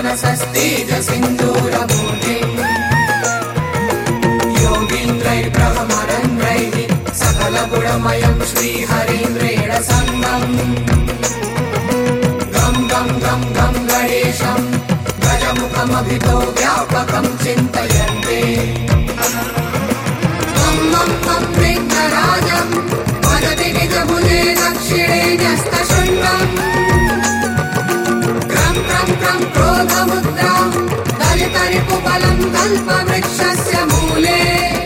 मनसस्तेजसिन्दूरमूर्तिम् योगीन्द्रैर्ब्रह्मरन्ध्रैः सकलगुणमयं श्रीहरीन्द्रेण सङ्गम् गं गं गं गं गणेशं गजमुखमभितो व्यापकं चिन्तयन्ते मं मं मं विघ्नराजं वदति निजभुजे दक्षिणे न्यस्तशृङ्गम् क्रं क्रं क्रं क्रोधमुद्रां दलितरिपुबलं कल्पवृक्षस्य मूले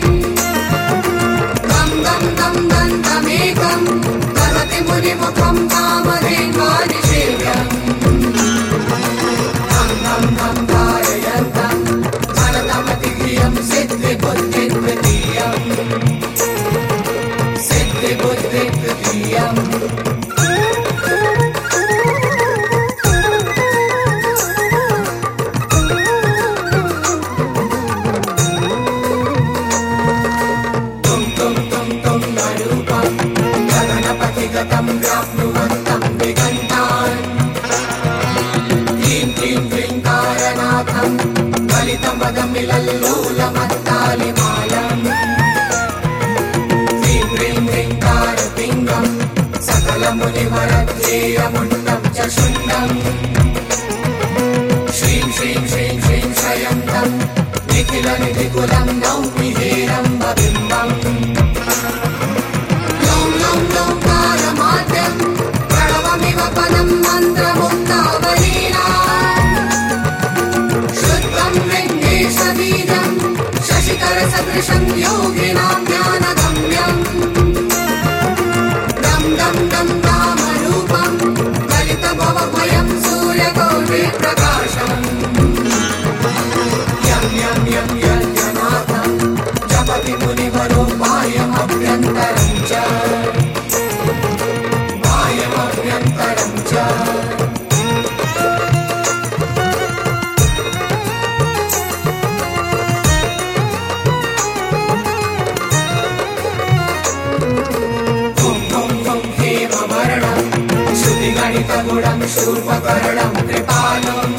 गं गं गं दन्तमेकं ददति मुनिमुखं कामधेन्वानिषेव्यम् धं धं धं धारयन्तं धनतमतिधियं सिद्धिबुद्धिद्वितीयम् सिद्धिबुद्धिद्वितीयम् गगनपथिगतं व्याप्नुवन्तं दिगन्तान् क्लीं क्लीं क्लीङ्कारनाथं गलितमदमिलल्लोलमत्तालिमालम् क्लीं क्लीं क्लीङ्कारपिङ्गं सकलमुनिवरध्येयमुण्डं च शुण्डम् श्रीं श्रीं श्रीं श्रीं श्रयन्तं निखिलनिधिकुलं नौमि हेरम्बबिम्बम् लोङ्कारमाद्यं प्रणवमिव पदं मन्त्रमुक्तावलीला शुद्धं विघ्नेशबीजं शशिकरसदृशं योगिनां ज्ञानगम्यम् दं दं दं कामरूपं दलितभवभयं सूर्यकोटिप्रकाशम् यं यं यं यज्ञनाथं जपति मुनिवरो वायमभ्यन्तरं च वायमभ्यन्तरं च हुं हुं हुं हेमवर्णं श्रुतिगणितगुणं शूर्पकर्णं कृपालम्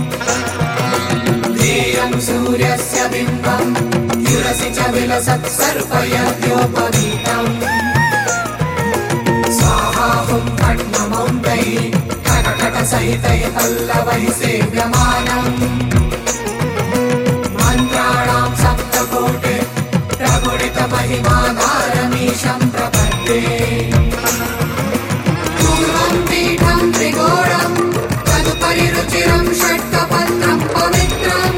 ध्येयं सूर्यस्य बिम्बं युरसि च विलसत् सर्पयज्ञोपवीतम् स्वाहा हुं खड्गमौन्तैः खटखटसहितैः पल्लवैः सेव्यमानम् मन्त्राणां सप्तकोटि प्रगुणितमहिमाधारमीशं प्रपद्ये पूर्वं पीठं त्रिगोणं तदुपरि रुचिरं षट्कपत्रं पवित्रम्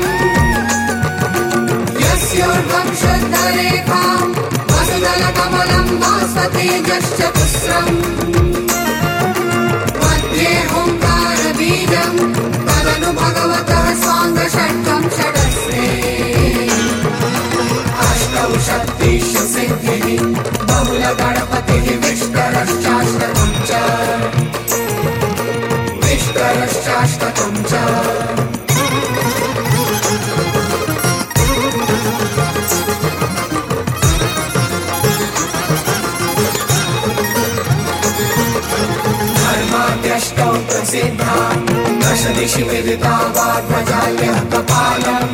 यस्योर्ध्वं शुद्धरेखां वसुदलकमलं भास्वतेजश्चतुस्रम् मध्ये हुङ्कारबीजं तदनु भगवतः स्वाङ्गषट्कं षडस्रे अष्टौ शक्तिश्च सिद्धिः बहुलगणपतिः विष्टरश्चाष्टकं च विष्टरश्चाष्टकं च धर्माद्यष्टौ प्रसिद्धा दश दिशि विदिता वाग्वजाल्यः कपालम्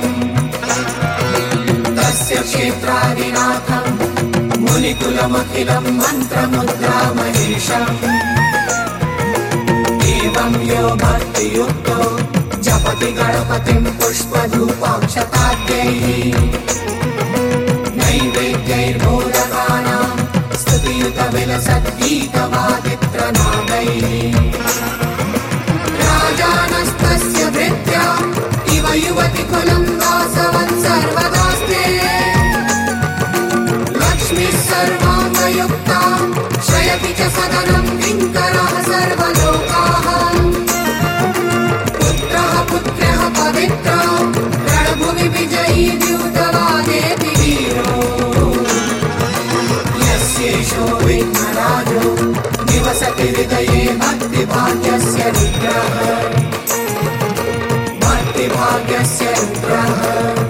तस्य क्षेत्रादिनाथं मुनिकुलमखिलं मन्त्रमुद्रामहेशम् एवं यो भक्तियुक्तो जपति गणपतिं पुष्पधूपाक्षताद्यैः नैवेद्यैर्मोदकानां स्तुतियुतविलसद्गीतवादित्रनादैः राजानस्तस्य भृत्या इव युवतिकुलं वासवन् सर्वदास्ते लक्ष्मीः सर्वाङ्गयुक्तां श्रयति च सदनं किङ्करः सर्वलोकाः पुत्रः पुत्र्यः पवित्रो रणभुवि विजयी द्यूतवादेति वीरो यस्येषो विघ्नराजो निवसति हृदये भक्तिभाग्यस्य रुद्रः भक्तिभाग्यस्य रुद्रः